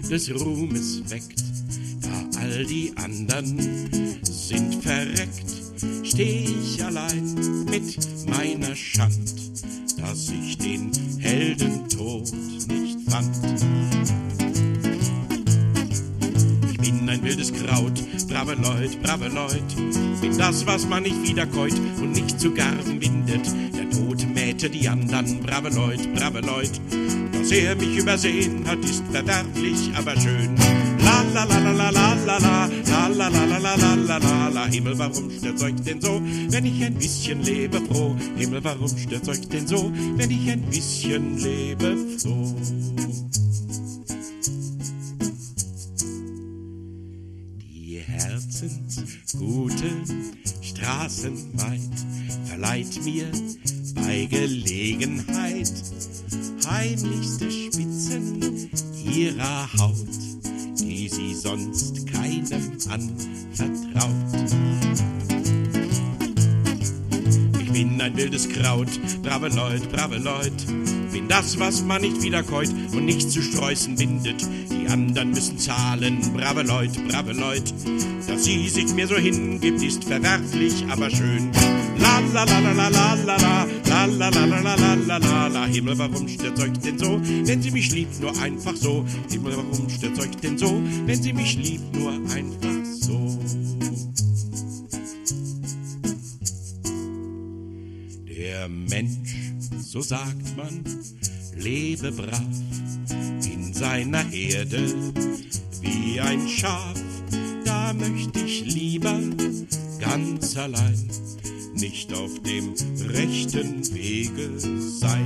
des Ruhmes weckt. Da all die andern sind verreckt, steh ich allein mit meiner Schand, dass ich den Heldentod nicht fand. Ich bin ein wildes Kraut, brave Leut, bin das, was man nicht wiederkäut und nicht zu Garben windet. Der Tod mähte die andern, brave Leut. Dass er mich übersehen hat, ist verwerflich, aber schön. La la la la la la la la la la la la la la la la la. Himmel, warum stört's euch denn so, wenn ich ein bisschen lebe froh? Himmel, warum stört's euch denn so, wenn ich ein bisschen lebe froh? Die herzensgute Straßenmaid verleiht mir bei Gelegenheit heimlichste Spitzen ihrer Haut, die sie sonst keinem anvertraut. Ich bin ein wildes Kraut, brave Leut, bin das, was man nicht wiederkäut und nicht zu Sträußen bindet. Die anderen müssen zahlen, brave Leut, dass sie sich mir so hingibt, ist verwerflich, aber schön. La la la la la la la la la la la la la la la la. Himmel, warum stört's euch denn so, wenn sie mich liebt, nur einfach so? Himmel, warum stört's euch denn so, wenn sie mich liebt, nur einfach so? Der Mensch, so sagt man, lebe brav in seiner Herde wie ein Schaf. Da möchte ich lieber ganz allein nicht auf dem rechten Wege sein.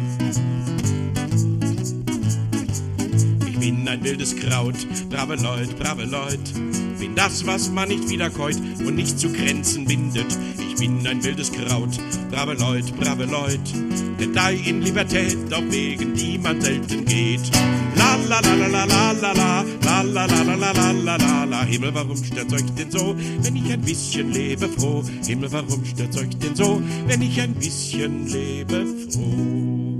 Ich bin ein wildes Kraut, brave Leut, bin das, was man nicht wiederkäut und nicht zu Grenzen bindet. Ich bin ein wildes Kraut, brave Leut, der da in Libertät auf Wegen, die man selten geht. La la la la la la la la la la la la la la la la. Himmel, warum stört's euch denn so, wenn ich ein bisschen lebe froh? Himmel, warum stört's euch denn so, wenn ich ein bisschen lebe froh?